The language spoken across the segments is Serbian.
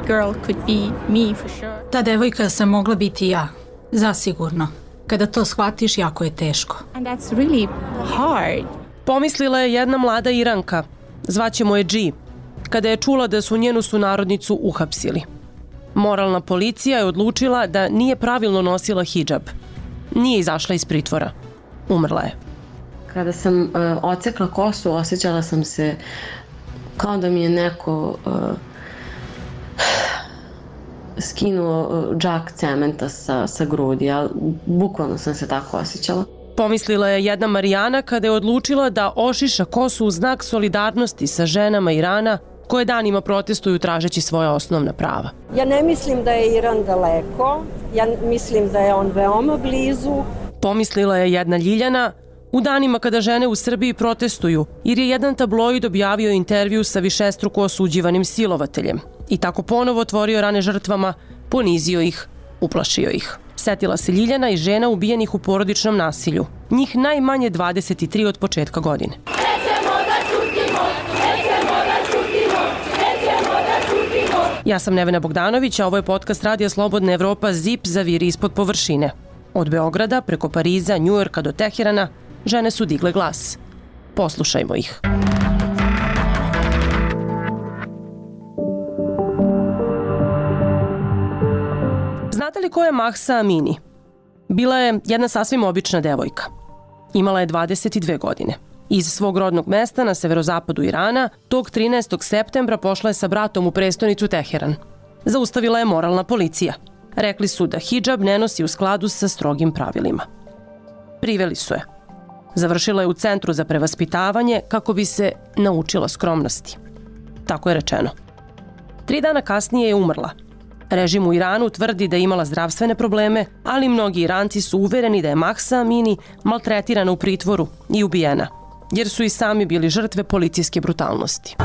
girl could be me for sure. Ta devojka sam mogla biti ja, zasigurno. Kada to shvatiš, jako je teško. And that's really hard. Pomislila je jedna mlada Iranka, zvaćemo je G, kada je čula da su njenu sunarodnicu uhapsili. Moralna policija je odlučila da nije pravilno nosila hidžab. Nije izašla iz pritvora. Umrla je. Kada sam odsekla kosu, osjećala sam se kao da mi je neko skinuo džak cementa sa grudi, ali bukvalno sam se tako osjećala. Pomislila je jedna Marijana kada je odlučila da ošiša kosu u znak solidarnosti sa ženama Irana koje danima protestuju tražeći svoja osnovna prava. Ja ne mislim da je Iran daleko, ja mislim da je on veoma blizu. Pomislila je jedna Ljiljana u danima kada žene u Srbiji protestuju, jer je jedan tabloid objavio intervju sa višestruko osuđivanim silovateljem i tako ponovo otvorio rane žrtvama, ponizio ih, uplašio ih. Setila se Ljiljana i žena ubijenih u porodičnom nasilju. Njih najmanje 23 od početka godine. Ja sam Nevena Bogdanović, a ovo je podcast Radija Slobodna Evropa ZIP zaviri ispod površine. Od Beograda, preko Pariza, Njujorka do Teherana, žene su digle glas. Poslušajmo ih. Znate li ko je Mahsa Amini? Bila je jedna sasvim obična devojka. Imala je 22 godine. Iz svog rodnog mesta na severozapadu Irana, tog 13. septembra pošla je sa bratom u prestonicu Teheran. Zaustavila je moralna policija. Rekli su da hidžab ne nosi u skladu sa strogim pravilima. Priveli su je. Završila je u centru za prevaspitavanje kako bi se naučila skromnosti. Tako je rečeno. 3 dana kasnije je umrla. Režim u Iranu tvrdi da je imala zdravstvene probleme, ali mnogi Iranci su uvereni da je Mahsa Amini maltretirana u pritvoru i ubijena, jer su i sami bili žrtve policijske brutalnosti.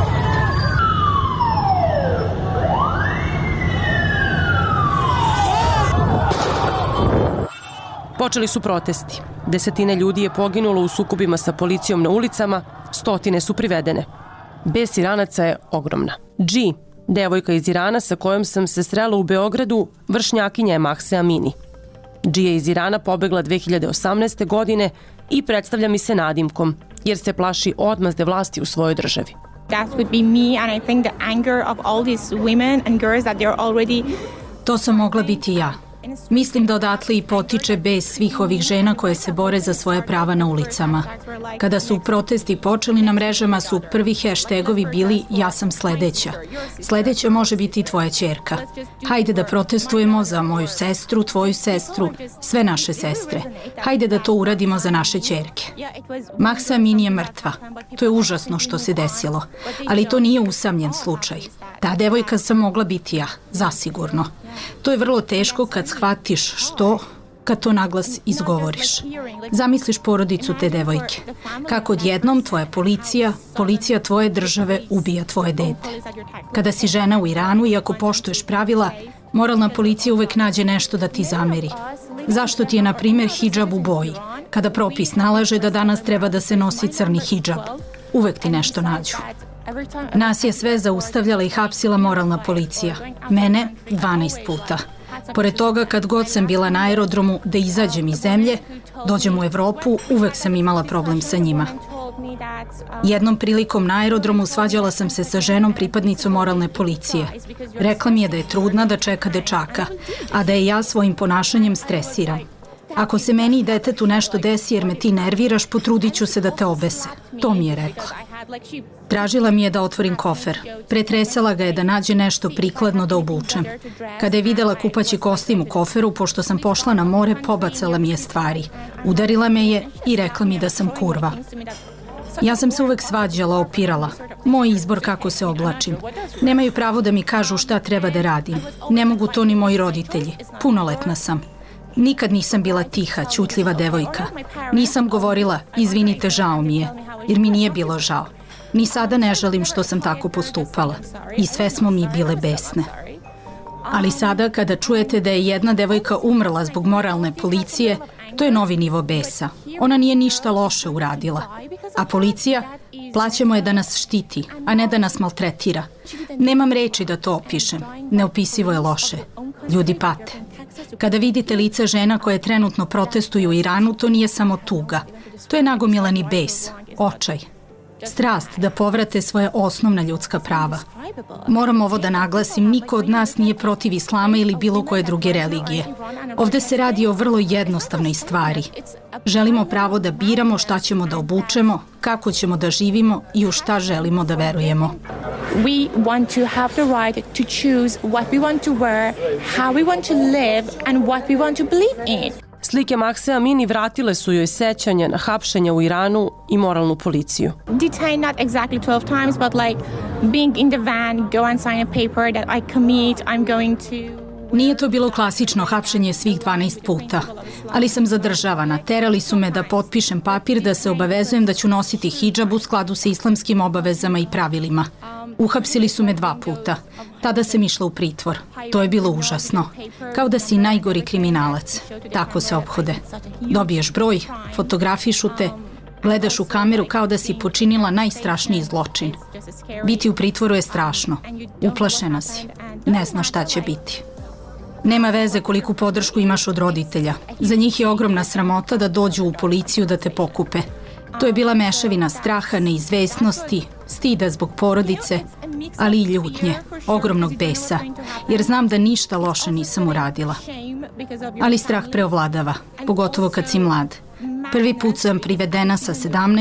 Počeli su protesti. Desetine ljudi je poginulo u sukobima sa policijom na ulicama, stotine su privedene. Bes Iranaca je ogromna. G, devojka iz Irana sa kojom sam se srela u Beogradu, vršnjakinja je Mahse Amini. G je iz Irana pobegla 2018. godine i predstavlja mi se nadimkom, jer se plaši odmazde vlasti u svojoj državi. That would be me, and I think the anger of all these women and girls that they're already... To sam mogla biti ja. Mislim da odatle i potiče bes svih ovih žena koje se bore za svoje prava na ulicama. Kada su protesti počeli na mrežama su prvi hashtagovi bili ja sam sledeća. Sledeća može biti i tvoja ćerka. Hajde da protestujemo za moju sestru, tvoju sestru, sve naše sestre. Hajde da to uradimo za naše ćerke. Mahsa Amini je mrtva. To je užasno što se desilo. Ali to nije usamljen slučaj. Ta devojka sam mogla biti ja, zasigurno. To je vrlo teško kad shvatiš što, kad to naglas izgovoriš. Zamisliš porodicu te devojke. Kako odjednom tvoja policija tvoje države ubija tvoje dete. Kada si žena u Iranu i ako poštuješ pravila, moralna policija uvek nađe nešto da ti zameri. Zašto ti je, na primjer, hidžab u boji? Kada propis nalaže da danas treba da se nosi crni hidžab, uvek ti nešto nađu. Nas je sve zaustavljala i hapsila moralna policija. Mene 12 puta. Pored toga, kad god sam bila na aerodromu da izađem iz zemlje, dođem u Evropu, uvek sam imala problem sa njima. Jednom prilikom na aerodromu svađala sam se sa ženom pripadnicom moralne policije. Rekla mi je da je trudna, da čeka dečaka, a da je ja svojim ponašanjem stresiram. Ako se meni i detetu nešto desi jer me ti nerviraš, potrudit ću se da te obese. To mi je rekla. Tražila mi je da otvorim kofer. Pretresala ga je da nađe nešto prikladno da obučem. Kada je videla kupaći kostim u koferu, pošto sam pošla na more, pobacala mi je stvari. Udarila me je i rekla mi da sam kurva. Ja sam se uvek svađala, opirala. Moj izbor kako se oblačim. Nemaju pravo da mi kažu šta treba da radim. Ne mogu to ni moji roditelji. Punoletna sam. Nikad nisam bila tiha, ćutljiva devojka. Nisam govorila, izvinite, žao mi je, jer mi nije bilo žao. Ni sada ne žalim što sam tako postupala. I sve smo mi bile besne. Ali sada, kada čujete da je jedna devojka umrla zbog moralne policije, To je novi nivo besa. Ona nije ništa loše uradila. A policija? Plaćamo je da nas štiti, a ne da nas maltretira. Nemam reči da to opišem. Neopisivo je loše. Ljudi pate. Kada vidite lica žena koje trenutno protestuju u Iranu, to nije samo tuga. To je nagomilani bes, očaj. Strast da povrate svoje osnovna ljudska prava. Moram ovo da naglasim, niko od nas nije protiv islama ili bilo koje druge religije. Ovde se radi o vrlo jednostavnoj stvari. Želimo pravo da biramo šta ćemo da obučemo, kako ćemo da živimo i u šta želimo da verujemo. We want to have the right to choose what we want to wear, how we want to live and what we want to believe in. Slike Mahse Amini vratile su joj sećanja na hapšenja u Iranu i moralnu policiju. Detained not exactly 12 times, but like being in the van, go and sign a paper that I commit, I'm going to... Nije to bilo klasično hapšenje svih 12 puta, ali sam zadržavana. Terali su me da potpišem papir da se obavezujem da ću nositi hidžab u skladu sa islamskim obavezama i pravilima. Uhapsili su me 2 puta. Tada sam išla u pritvor. To je bilo užasno. Kao da si najgori kriminalac. Tako se ophode. Dobiješ broj, fotografišu te, gledaš u kameru kao da si počinila najstrašniji zločin. Biti u pritvoru je strašno. Uplašena si. Ne znaš šta će biti. Nema veze koliku podršku imaš od roditelja. Za njih je ogromna sramota da dođu u policiju da te pokupe. To je bila mešavina straha, neizvesnosti, stida zbog porodice, ali i ljutnje, ogromnog besa, jer znam da ništa loše nisam uradila. Ali strah preovladava, pogotovo kad si mlad. Prvi put sam privedena sa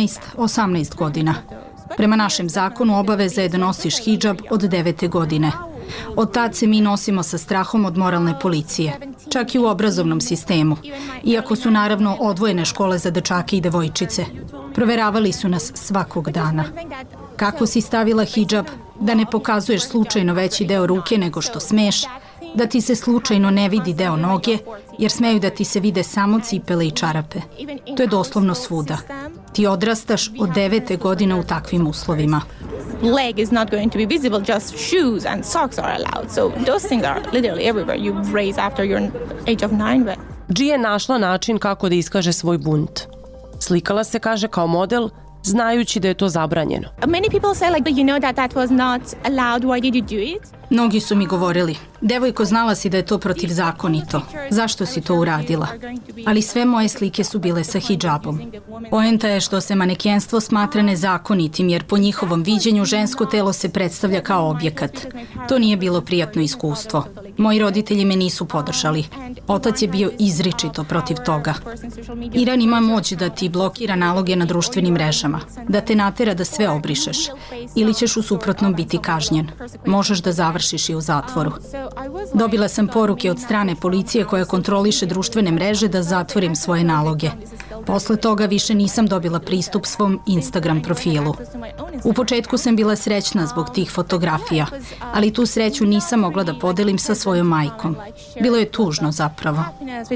18 godina. Prema našem zakonu obaveza je da nosiš hidžab od 9. godine. Od tad se mi nosimo sa strahom od moralne policije, čak i u obrazovnom sistemu, iako su naravno odvojene škole za dečake i devojčice. Proveravali su nas svakog dana. Kako si stavila hidžab, da ne pokazuješ slučajno veći deo ruke nego što smeš, da ti se slučajno ne vidi deo noge, jer smeju da ti se vide samo cipele i čarape. To je doslovno svuda. Ti odrastaš od 9. godine u takvim uslovima. Leg is not going to be visible, just shoes and socks are allowed. So those things are literally everywhere. You raise after your age of 9. But... G je našla način kako da iskaže svoj bunt. Slikala se, kaže, kao model, znajući da je to zabranjeno. Many people say like, you know that was not allowed, why did you do it? Mnogi su mi govorili, devojko, znala si da je to protivzakonito. Zašto si to uradila? Ali sve moje slike su bile sa hidžabom. Poenta je što se manekenstvo smatra nezakonitim, jer po njihovom viđenju žensko telo se predstavlja kao objekat. To nije bilo prijatno iskustvo. Moji roditelji me nisu podržali. Otac je bio izričito protiv toga. Iran ima moć da ti blokira naloge na društvenim mrežama, da te natera da sve obrišeš, ili ćeš u suprotnom biti kažnjen. Možeš da završiš i u zatvoru. Dobila sam poruke od strane policije koja kontroliše društvene mreže da zatvorim svoje naloge. Posle toga više nisam dobila pristup svom Instagram profilu. U početku sam bila srećna zbog tih fotografija, ali tu sreću nisam mogla da podelim sa svojom majkom. Bilo je tužno zapravo.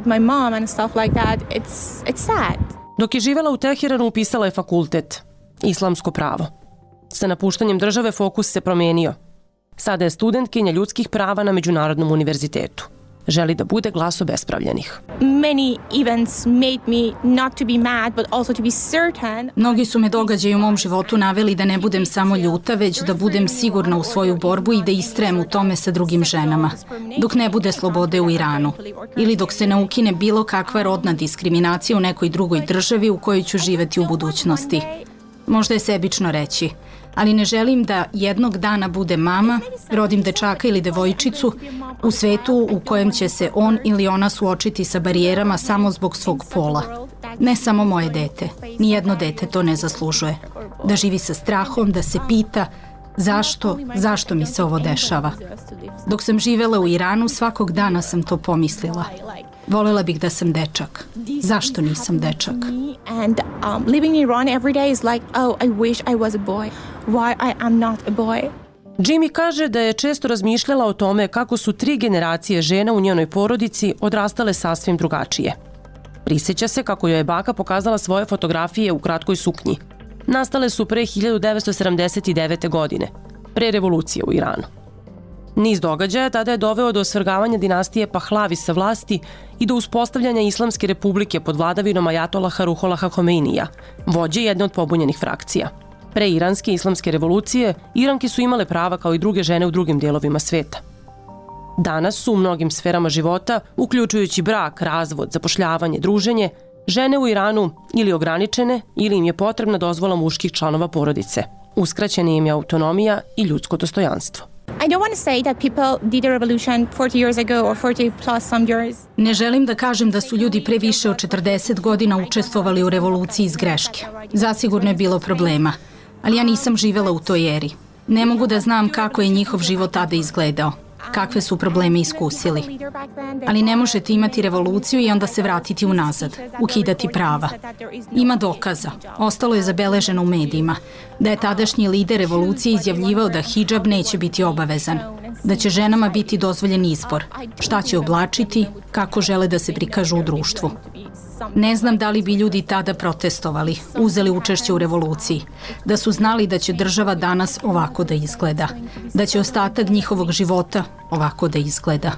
Dok je živela u Teheranu, upisala je fakultet, islamsko pravo. Sa napuštanjem države fokus se promenio. Sada je studentkinja ljudskih prava na Međunarodnom univerzitetu. Želi da bude glas obespravljenih. Mnogi su me događaji u mom životu naveli da ne budem samo ljuta, već da budem sigurna u svoju borbu i da istrajem u tome sa drugim ženama. Dok ne bude slobode u Iranu. Ili dok se ne ukine bilo kakva rodna diskriminacija u nekoj drugoj državi u kojoj ću živeti u budućnosti. Možda je sebično reći, ali ne želim da jednog dana budem mama, rodim dečaka ili devojčicu u svetu u kojem će se on ili ona suočiti sa barijerama samo zbog svog pola. Ne samo moje dete, nijedno dete to ne zaslužuje. Da živi sa strahom, da se pita zašto mi se ovo dešava. Dok sam živela u Iranu, svakog dana sam to pomislila. Volela bih da sam dečak. Zašto nisam dečak? And living in Iran every day is like, oh, I wish I was a boy. Why I am not a boy? Jimmy kaže da je često razmišljala o tome kako su 3 generacije žena u njenoj porodici odrastale sasvim drugačije. Prisjeća se kako joj je baka pokazala svoje fotografije u kratkoj suknji. Nastale su pre 1979. godine, pre revolucije u Iranu. Niz događaja tada je doveo do osvrgavanja dinastije Pahlavi sa vlasti i do uspostavljanja Islamske republike pod vladavinom ajatolaha Ruholaha Homeinija, vođe jedne od pobunjenih frakcija. Pre iranske islamske revolucije, Iranke su imale prava kao i druge žene u drugim dijelovima sveta. Danas su u mnogim sferama života, uključujući brak, razvod, zapošljavanje, druženje, žene u Iranu ili ograničene ili im je potrebna dozvola muških članova porodice. Uskraćena im je autonomija i ljudsko dostojanstvo. I don't want to say that people did a revolution 40 years ago or 40 plus some years. Ne želim da kažem da su ljudi pre više od 40 godina učestvovali u revoluciji iz greške. Zasigurno je bilo problema, ali ja nisam živela u toj eri. Ne mogu da znam kako je njihov život tada izgledao, kakve su probleme iskusili. Ali ne možete imati revoluciju i onda se vratiti unazad, ukidati prava. Ima dokaza, ostalo je zabeleženo u medijima, da je tadašnji lider revolucije izjavljivao da hidžab neće biti obavezan, da će ženama biti dozvoljen izbor, šta će oblačiti, kako žele da se prikažu u društvu. Ne znam da li bi ljudi tada protestovali, uzeli učešće u revoluciji, da su znali da će država danas ovako da izgleda, da će ostatak njihovog života ovako da izgleda.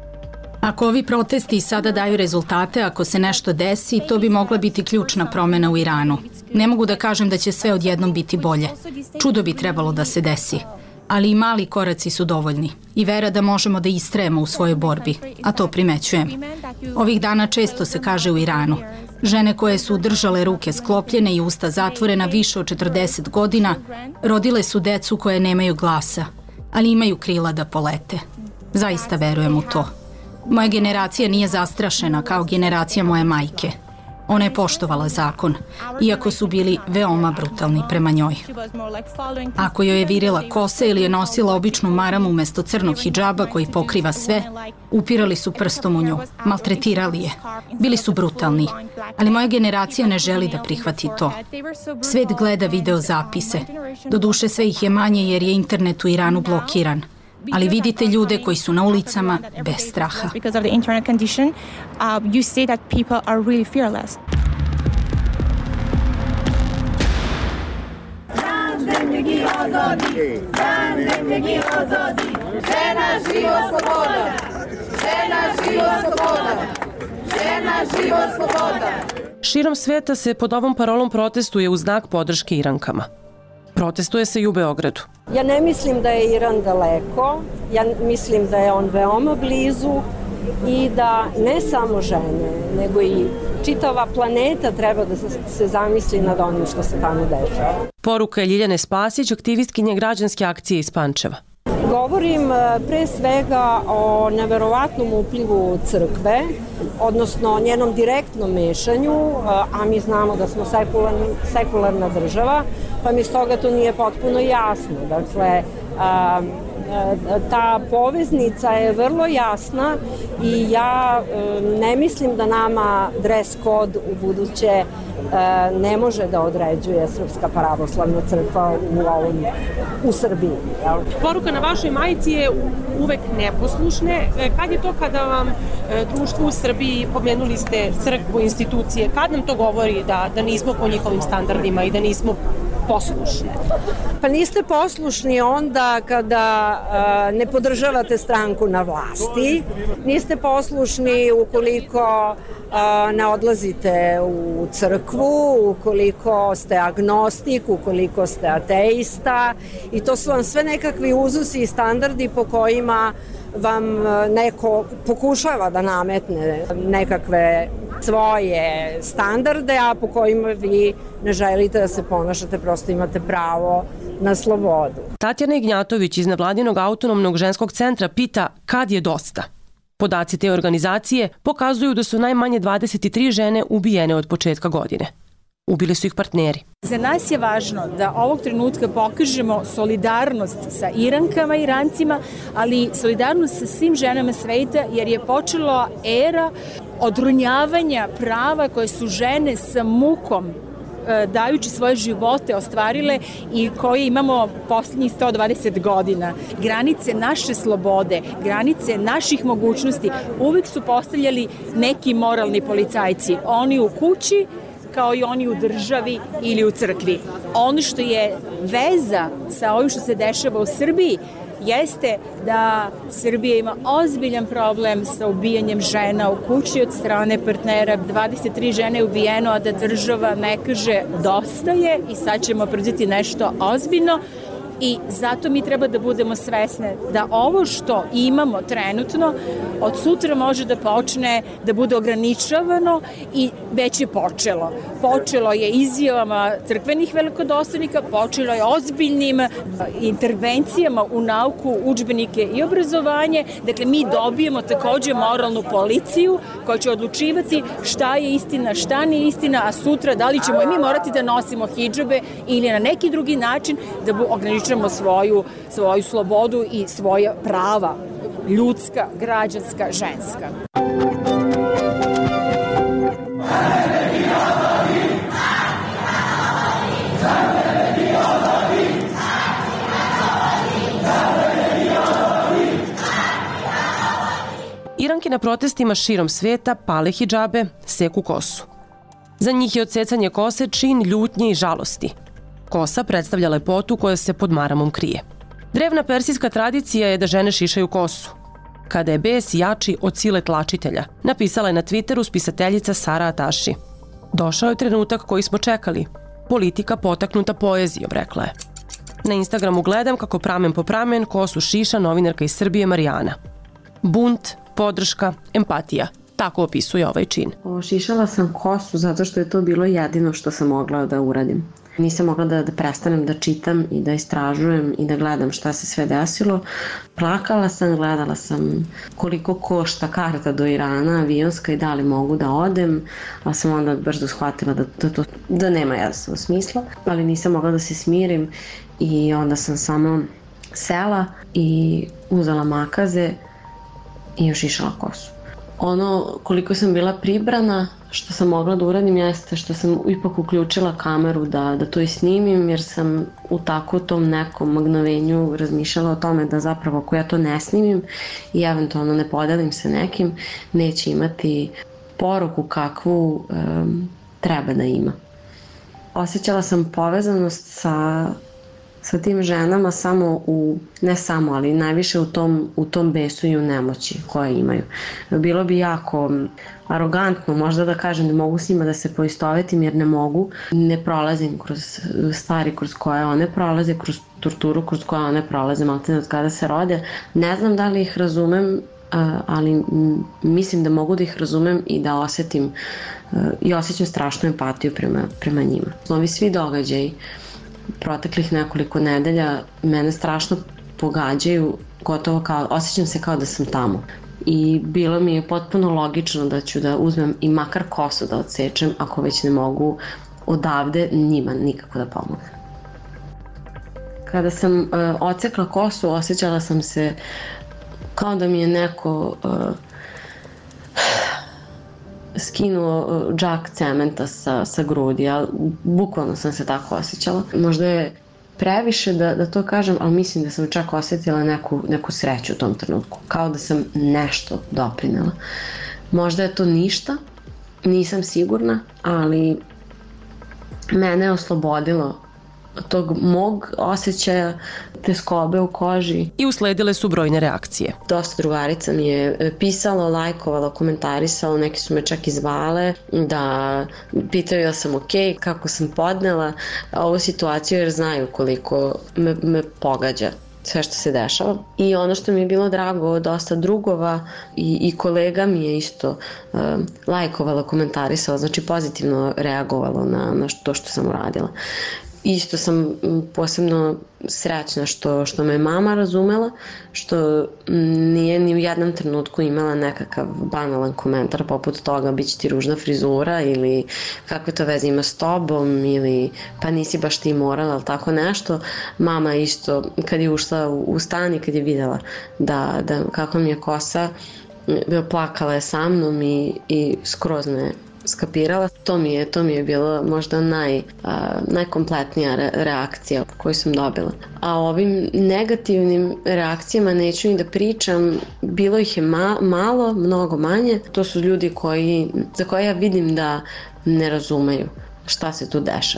Ako ovi protesti sada daju rezultate, ako se nešto desi, to bi mogla biti ključna promena u Iranu. Ne mogu da kažem da će sve odjednom biti bolje. Čudo bi trebalo da se desi. Ali i mali koraci su dovoljni i vera da možemo da istrajemo u svojoj borbi, a to primećujem. Ovih dana često se kaže u Iranu, žene koje su držale ruke sklopljene i usta zatvorena više od 40 godina, rodile su decu koje nemaju glasa, ali imaju krila da polete. Zaista verujem u to. Moja generacija nije zastrašena kao generacija moje majke. Ona je poštovala zakon, iako su bili veoma brutalni prema njoj. Ako joj je virila kose ili je nosila običnu maramu umesto crnog hidžaba koji pokriva sve, upirali su prstom u nju, maltretirali je. Bili su brutalni, ali moja generacija ne želi da prihvati to. Svet gleda video zapise. Doduše sve ih je manje jer je internet u Iranu blokiran. Ali vidite ljude koji su na ulicama bez straha. Širom sveta se pod ovom parolom protestuje u znak podrške Irankama. Protestuje se i u Beogradu. Ja ne mislim da je Iran daleko, ja mislim da je on veoma blizu i da ne samo žene, nego i čitava planeta treba da se zamisli nad onim što se tamo dešava. Poruka je Ljiljane Spasić, aktivistkinje građanske akcije iz Pančeva. Govorim pre svega o neverovatnom uplivu crkve, odnosno njenom direktnom mešanju, a mi znamo da smo sekularna država, pa mi stoga to nije potpuno jasno. Dakle, ta poveznica je vrlo jasna i ja ne mislim da nama dress code u buduće ne može da određuje Srpska pravoslavna crkva u Srbiji. Jel? Poruka na vašoj majici je uvek neposlušne. Kad je to kada vam društvo u Srbiji, pomenuli ste crkvu, institucije, kad nam to govori da nismo po njihovim standardima i da nismo poslušni? Pa niste poslušni onda kada ne podržavate stranku na vlasti, niste poslušni ukoliko ne odlazite u crkvu, ukoliko ste agnostik, ukoliko ste ateista i to su vam sve nekakvi uzusi i standardi po kojima vam neko pokušava da nametne nekakve svoje standarde, a po kojima vi ne želite da se ponašate, prosto imate pravo na slobodu. Tatjana Ignjatović iz nevladinog autonomnog ženskog centra pita kad je dosta. Podaci te organizacije pokazuju da su najmanje 23 žene ubijene od početka godine. Ubili su ih partneri. Za nas je važno da ovog trenutka pokažemo solidarnost sa Irankama i Irancima, ali solidarnost sa svim ženama sveta, jer je počela era odrunjavanja prava koje su žene sa mukom dajući svoje živote ostvarile i koje imamo posljednjih 120 godina. Granice naše slobode, granice naših mogućnosti uvijek su postavljali neki moralni policajci. Oni u kući, kao i oni u državi ili u crkvi. Ono što je veza sa ovim što se dešava u Srbiji jeste da Srbija ima ozbiljan problem sa ubijanjem žena u kući od strane partnera. 23 žene je ubijeno, a da država ne kaže dosta je i sad ćemo preduzeti nešto ozbiljno. I zato mi treba da budemo svesne da ovo što imamo trenutno od sutra može da počne da bude ograničavano i već je počelo. Počelo je izjavama crkvenih velikodostojnika, počelo je ozbiljnim intervencijama u nauku, udžbenike i obrazovanje. Dakle, mi dobijemo takođe moralnu policiju koja će odlučivati šta je istina, šta nije istina, a sutra da li ćemo i mi morati da nosimo hidžabe ili na neki drugi način da ograničavamo svoju slobodu i svoja prava, ljudska, građanska, ženska. Iranke na protestima širom sveta pale hidžabe, seku kosu. Za njih je odsecanje kose čin ljutnje i žalosti. Kosa predstavlja lepotu koja se pod maramom krije. Drevna persijska tradicija je da žene šišaju kosu. Kada je bes jači od sile tlačitelja, napisala je na Twitteru spisateljica Sara Ataši. Došao je trenutak koji smo čekali. Politika potaknuta poezijom, rekla je. Na Instagramu gledam kako pramen po pramen kosu šiša novinarka iz Srbije Marijana. Bunt, podrška, empatija. Tako opisuje ovaj čin. Šišala sam kosu zato što je to bilo jedino što sam mogla da uradim. Nisam mogla da prestanem da čitam i da istražujem i da gledam šta se sve desilo. Plakala sam, gledala sam koliko košta karta do Irana, avionska i da li mogu da odem, ali sam onda brzo shvatila da nema jasno smisla, ali nisam mogla da se smirim i onda sam samo sela i uzela makaze i ošišala kosu. Ono koliko sam bila pribrana, što sam mogla da uradim jeste što sam ipak uključila kameru da to i snimim, jer sam u tako tom nekom mgnovenju razmišljala o tome da zapravo ako ja to ne snimim i eventualno ne podelim sa nekim, neće imati poruku kakvu treba da ima. Osjećala sam povezanost sa tim ženama ali najviše u tom besu i u nemoći koje imaju. Bilo bi jako arogantno možda da kažem da mogu s njima da se poistovetim jer ne mogu. Ne prolazim kroz stvari kroz koje one prolaze, kroz torturu kroz koje one prolaze, maltene od kada se rode. Ne znam da li ih razumem, ali mislim da mogu da ih razumem i da osjetim i osjećam strašnu empatiju prema njima. Ovi svi događaji proteklih nekoliko nedelja mene strašno pogađaju, gotovo osjećam se kao da sam tamo. I bilo mi je potpuno logično da ću da uzmem i makar kosu da odsečem, ako već ne mogu odavde njima nikako da pomognem. Kada sam odsekla kosu, osjećala sam se kao da mi je neko skinuo džak cementa sa grudi, ali bukvalno sam se tako osjećala. Možda je previše da to kažem, ali mislim da sam čak osjetila neku sreću u tom trenutku. Kao da sam nešto doprinela. Možda je to ništa, nisam sigurna, ali mene je oslobodilo tog mog osjećaja teskobe u koži. I usledile su brojne reakcije. Dosta drugarica mi je pisalo, lajkovalo, komentarisalo, neki su me čak i zvale da pitaju da sam okej, kako sam podnela ovu situaciju jer znaju koliko me pogađa sve što se dešava. I ono što mi je bilo drago, dosta drugova i kolega mi je isto lajkovalo, komentarisalo, znači pozitivno reagovalo na to što sam uradila. Isto sam posebno srećna što me mama razumela, što nije ni u jednom trenutku imala nekakav banalan komentar poput toga bit će ti ružna frizura ili kakve to veze ima s tobom ili pa nisi baš ti morala ili tako nešto. Mama isto kad je ušla u stan i kad je videla da kako mi je kosa, plakala je sa mnom i skroz me skapirala. To mi je bilo možda najkompletnija reakcija koju sam dobila. A o ovim negativnim reakcijama neću ni da pričam, bilo ih je malo, mnogo manje. To su ljudi za koje ja vidim da ne razumeju šta se tu dešava.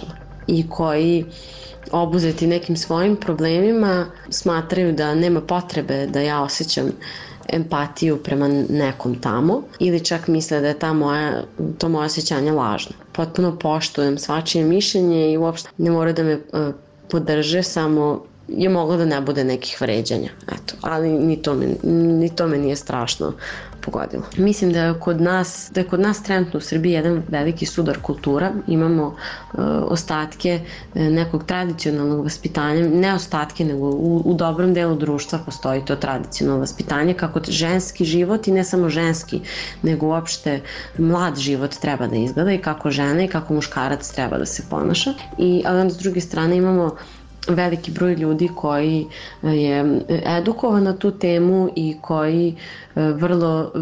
i koji obuzeti nekim svojim problemima smatraju da nema potrebe da ja osjećam empatiju prema nekom tamo ili čak misle da je to moje osjećanje lažno. Potpuno poštujem svačije mišljenje i uopšte ne mora da me podrže, samo je moglo da ne bude nekih vređanja. Eto, ali ni to me nije strašno pogodilo. Mislim da je kod nas trenutno u Srbiji jedan veliki sudar kultura. Imamo ostatke nekog tradicionalnog vaspitanja, ne ostatke, nego u dobrom delu društva postoji to tradicionalno vaspitanje, kako ženski život i ne samo ženski, nego uopšte mlad život treba da izgleda i kako žena i kako muškarac treba da se ponaša. Ali onda s druge strane imamo veliki broj ljudi koji je edukovan na tu temu i koji vrlo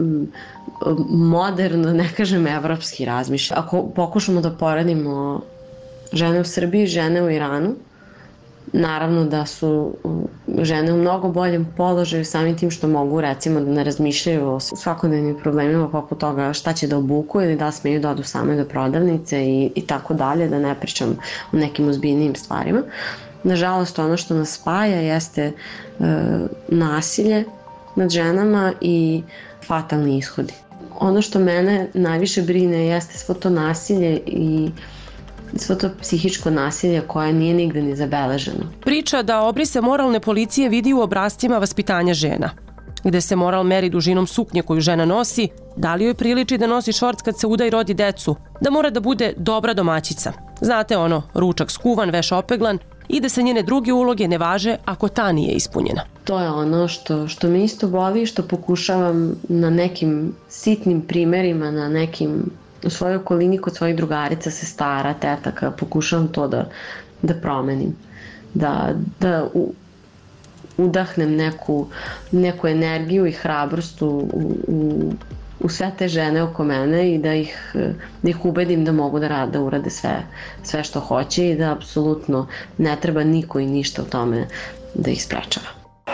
moderno, ne kažem evropski, razmišlja. Ako pokušamo da poredimo žene u Srbiji i žene u Iranu, naravno da su žene u mnogo boljem položaju samim tim što mogu recimo da ne razmišljaju o svakodnevnim problemima poput toga šta će da obuku ili da smeju da odu same do prodavnice i tako dalje, da ne pričam o nekim ozbiljnijim stvarima. Nažalost, ono što nas spaja jeste nasilje nad ženama i fatalni ishodi. Ono što mene najviše brine jeste svo to nasilje i svo to psihičko nasilje koje nije nigde ni zabeleženo. Priča da obrise moralne policije vidi u obrascima vaspitanja žena, gde se moral meri dužinom suknje koju žena nosi, da li joj priliči da nosi šorc kad se uda i rodi decu, da mora da bude dobra domaćica. Znate ono, ručak skuvan, veš opeglan i da se njene druge uloge ne važe ako ta nije ispunjena. To je ono što me isto boli, što pokušavam na nekim sitnim primerima, na nekim u svojoj okolini kod svojih drugarica, sestara, tetaka, pokušavam to da promenim. Da udahnem neku energiju i hrabrost u sve te žene oko mene i da ih ubedim da mogu da urade sve što hoće i da apsolutno ne treba niko i ništa u tome da ih sprečava.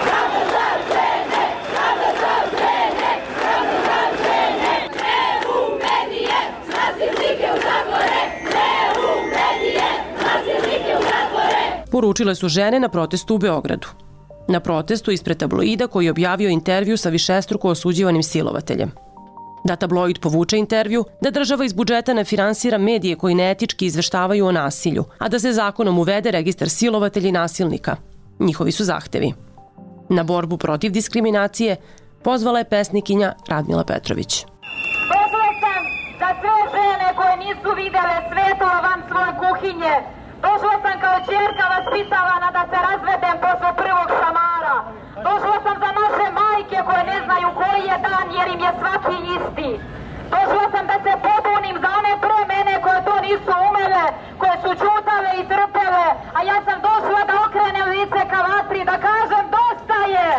Poručile su žene na protestu u Beogradu. Na protestu ispred tabloida koji je objavio intervju sa višestruko osuđivanim silovateljem. Da tabloid povuče intervju, da država iz budžeta ne finansira medije koji neetički izveštavaju o nasilju, a da se zakonom uvede registar silovatelja i nasilnika. Njihovi su zahtevi. Na borbu protiv diskriminacije pozvala je pesnikinja Radmila Petrović. Došla sam za sve žene koje nisu videle svetlo van svoje kuhinje. Došla sam kao ćerka vaspitavana da se razvedem posle prvog šamara. Došla sam za naše majke koje ne znaju koji je dan jer im je svaki isti. Došla sam da se pobunim za one pre mene koje to nisu umele, koje su ćutale i trpele, a ja sam došla da okrenem lice ka vatri, da kažem dosta je!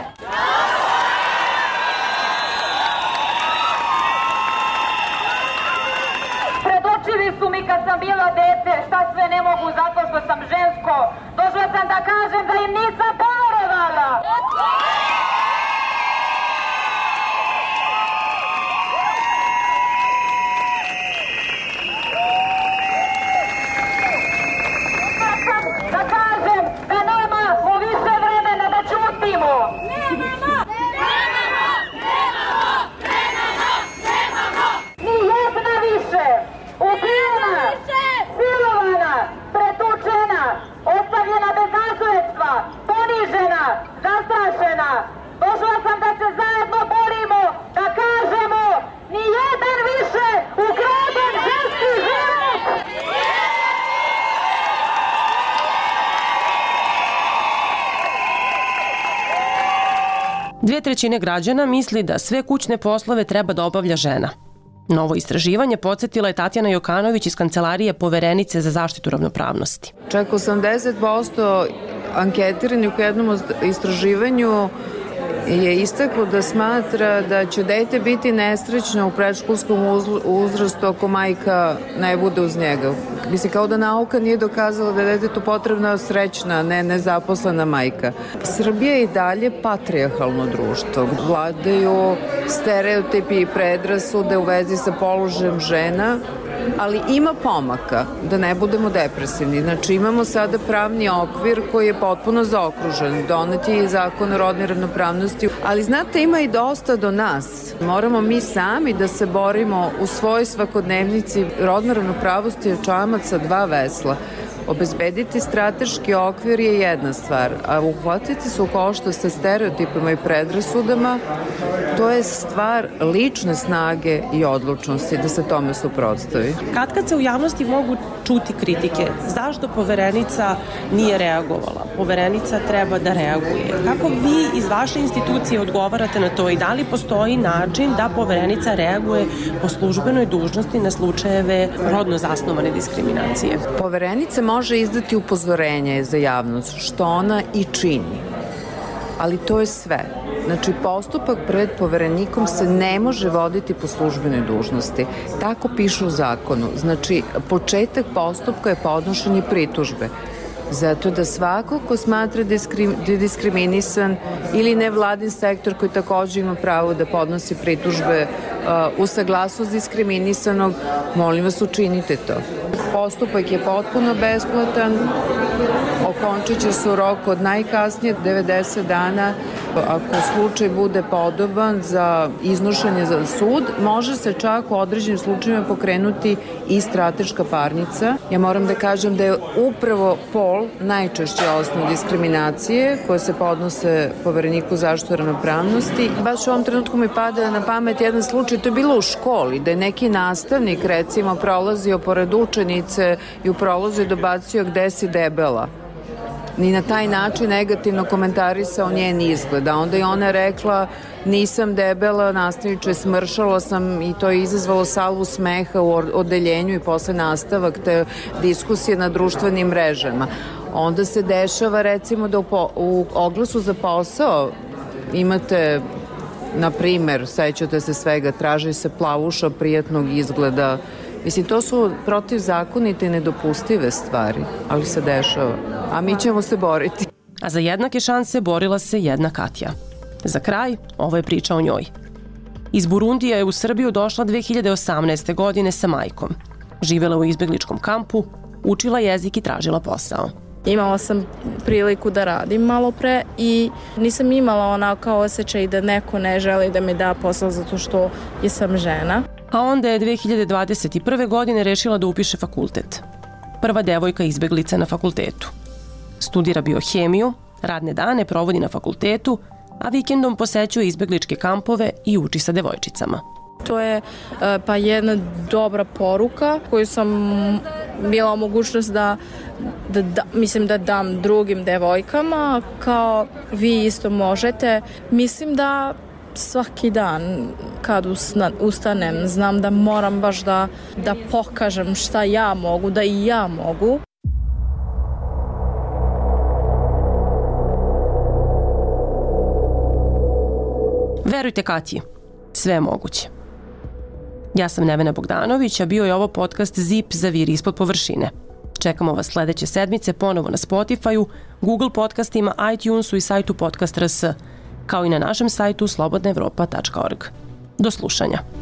Predočili su mi kad sam bila dete šta sve ne mogu zato što sam žensko. Došla sam da kažem da im nisam poverovala. Došla sam da kažem da nemamo više vremena da ćutimo. Ni jedna više. Ubijena, silovana, pretučena, ostavljena bez nasledstva, ponižena, zastrašena. Došla sam da se zajedno borimo, da kažemo ni jedan više ukraden ženski život! 2/3 građana misli da sve kućne poslove treba da obavlja žena. Novo istraživanje podsjetila je Tatjana Jokanović iz Kancelarije Poverenice za zaštitu ravnopravnosti. Čak 80% anketiranih u jednom istraživanju je istaklo da smatra da će dete biti nesrećno u predškolskom uzrastu ako majka ne bude uz njega. Mislim, kao da nauka nije dokazala da je detetu potrebna srećna, ne nezaposlena majka. Srbija je i dalje patrijarhalno društvo. Vladaju stereotipi i predrasude u vezi sa položajem žena ali ima pomaka, da ne budemo depresivni. Znači imamo sada pravni okvir koji je potpuno zaokružen, donet je i zakon o rodnoj ravnopravnosti, ali znate, ima i dosta do nas. Moramo mi sami da se borimo u svojoj svakodnevnici. Rodna ravnopravnost je čamac sa dva vesla. Obezbediti strateški okvir je jedna stvar, a uhvatiti se u koštac sa stereotipima i predrasudama, to je stvar lične snage i odlučnosti da se tome suprotstavi. Kad se u javnosti mogu čuti kritike, zašto Poverenica nije reagovala? Poverenica treba da reaguje. Kako vi iz vaše institucije odgovarate na to i da li postoji način da Poverenica reaguje po službenoj dužnosti na slučajeve rodno zasnovane diskriminacije? Poverenica može izdati upozorenje za javnost, što ona i čini. Ali to je sve. Znači, postupak pred Poverenikom se ne može voditi po službenoj dužnosti. Tako piše u zakonu. Znači, početak postupka je podnošenje pritužbe. Zato da svako ko smatra da je diskriminisan ili nevladin sektor koji takođe ima pravo da podnosi pritužbe u saglasnost diskriminisanog, molim vas, učinite to. Postupak je potpuno besplatan, okončit će se u roku od najkasnije 90 dana. Ako slučaj bude podoban za iznošenje za sud, može se čak u određenim slučajima pokrenuti i strateška parnica. Ja moram da kažem da je upravo pol najčešće osnov diskriminacije koje se podnose Povereniku zaštite ravnopravnosti. Baš u ovom trenutku mi pada na pamet jedan slučaj, to je bilo u školi, da je neki nastavnik recimo prolazio pored učenice i u prolazu je dobacio gde si debela. Ni na taj način negativno komentarisao njen izgled. A onda je ona rekla nisam debela, nastavniče, smršala sam i to je izazvalo salvu smeha u odeljenju i posle nastavak te diskusije na društvenim mrežama. Onda se dešava recimo da u oglasu za posao imate, na primer, sećate se svega, traži se plavuša prijatnog izgleda. Mislim, to su protivzakonite i nedopustive stvari, ali se dešava. A mi ćemo se boriti. A za jednake šanse borila se jedna Katja. Za kraj, ovo je priča o njoj. Iz Burundija je u Srbiju došla 2018. godine sa majkom. Živela u izbegličkom kampu, učila jezik i tražila posao. Imala sam priliku da radim malo pre i nisam imala onako osjećaj da neko ne želi da mi da posao zato što sam žena. A onda je 2021. godine rešila da upiše fakultet. Prva devojka izbeglica na fakultetu. Studira biohemiju, radne dane provodi na fakultetu, a vikendom posećuje izbegličke kampove i uči sa devojčicama. To je pa jedna dobra poruka koju sam bila mogućnost da dam drugim devojkama, kao vi isto možete. Mislim da svaki dan kad ustanem znam da moram baš da pokažem šta ja mogu, da i ja mogu. Verujte Katji, sve je moguće. Ja sam Nevena Bogdanović, a bio je ovo podcast Zip zaviri ispod površine. Čekamo vas sledeće sedmice ponovo na Spotify-u, Google podcastima, iTunesu i sajtu Podcast.rs, kao i na našem sajtu slobodnaevropa.org. Do slušanja.